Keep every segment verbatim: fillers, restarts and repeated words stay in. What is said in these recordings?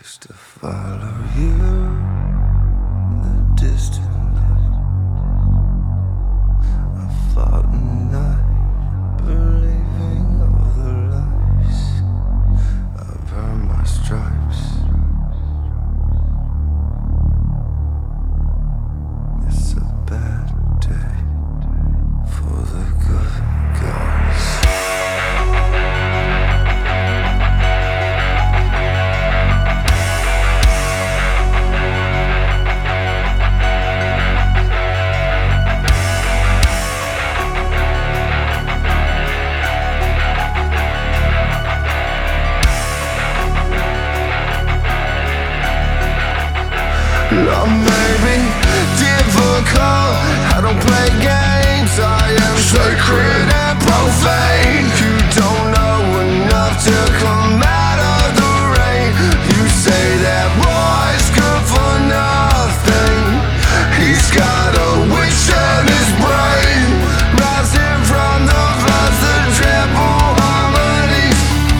Used to follow you in the distant light. I fought and night, believing all the lies. I've earned my stripes. It's a bad day for the good guys. Love may be difficult, I don't play games, I am sacred and profane. You don't know enough to come out of the rain. You say that boy's good for nothing. He's got a witch in his brain, rising from the floods, the triple harmonies.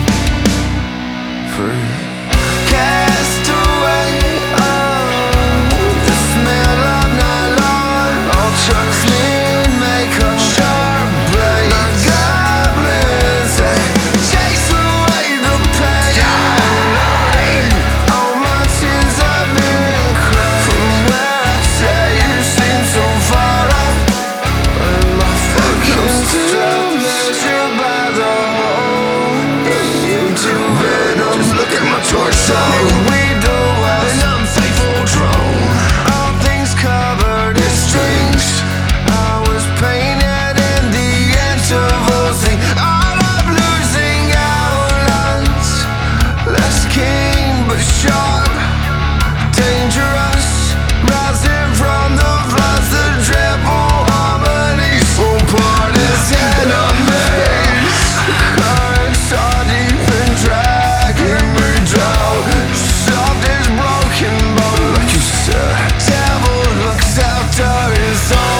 Free cast away. Trucks lean, make a sharp blade. The goblins, they chase away the pain. All my sins have been cracked. From where I say you seem so far off, and my fucking still measured by the hole. You two venoms, look at my torso. We do an unfaithful drone. All things covered in strings. Painted in the intervals, sing all of losing outlines. Less keen but sharp, dangerous, rising from the floods, the triple harmonies. Full parties, enemies, currents are deep and dragging me down. Soft as broken bone, like you said. Devil looks after his own.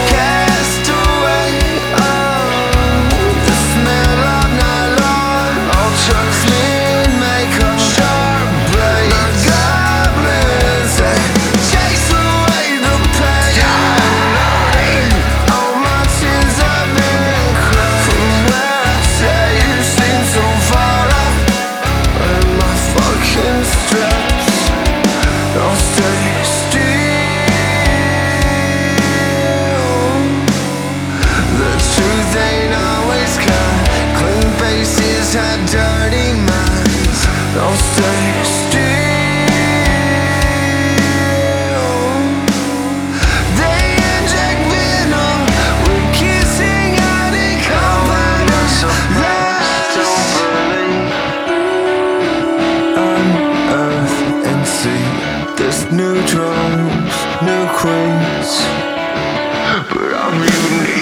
Had dirty minds, don't stay still. They inject venom, we're kissing out in confidence. Let's unearth and see there's new drones, new queens, but I'm unique.